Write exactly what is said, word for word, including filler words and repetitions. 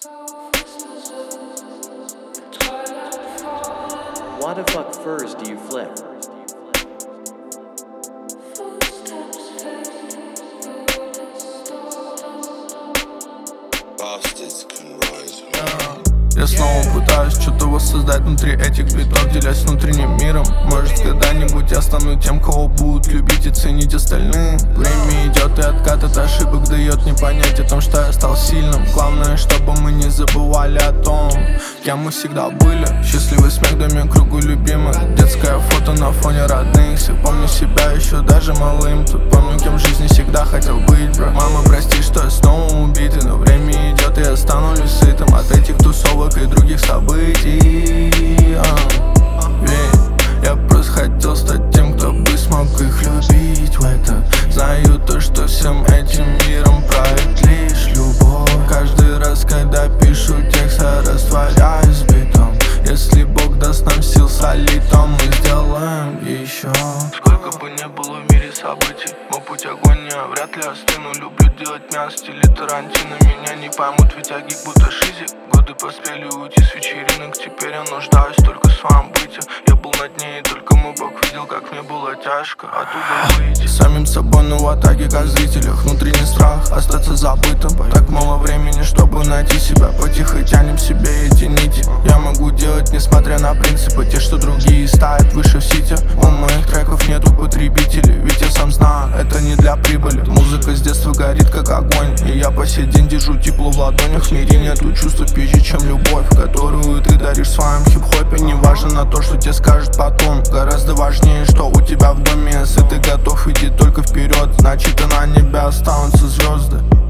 What the fuck furs do you flip? Я снова пытаюсь что-то воссоздать внутри этих битов, делясь внутренним миром. Может, когда-нибудь я стану тем, кого будут любить и ценить остальные. Время идет и откат от ошибок дает мне понять о том, что я стал сильным. Главное, чтобы мы не забывали о том, кем мы всегда были. Счастливый смех в доме кругу любимых, детское фото на фоне родных. Все помню себя еще даже малым. Тут помню, кем в жизни всегда хотел быть, бро. Мама, прости, что я снова убитый, но время идет и я становлюсь сытым от этих тусовок и других событий. Ведь я просто хотел стать тем, кто бы смог их любить в это. Знаю то, что всем этим миром правит лишь любовь. Каждый раз, когда пишу текст, я растворяюсь в битом. Если Бог даст нам сил солить, то мы сделаем еще. Сколько бы ни было в мире событий, мой путь агония, вряд ли остыну. Люблю делать мясо в стиле Тарантино. Меня не поймут, ведь я гик будто шизик. Годы поспели уйти с вечеринок, теперь я нуждаюсь только в своем быте. Я был на дне, и только мой Бог видел, как мне было тяжко оттуда выйти. Самим собой, но в атаке, как в зрителях. Внутренний страх остаться забытым. Так мало времени, чтобы найти себя. Потихо тянем себе эти нити. Я могу делать, несмотря на принципы, те, что другие ставят выше в сити. У моих треков нету потребителей, ведь я сам знаю, это не для прибыли. Музыка с детства горит, как огонь, и я по сей день держу тепло в ладонях. В мире нету чувства пизже, чем любовь, которую ты даришь в своем хип-хопе. Не важно на то, что тебе скажут потом, гораздо важнее, что у тебя в доме. Если ты готов идти только вперед, значит и на небе останутся звезды.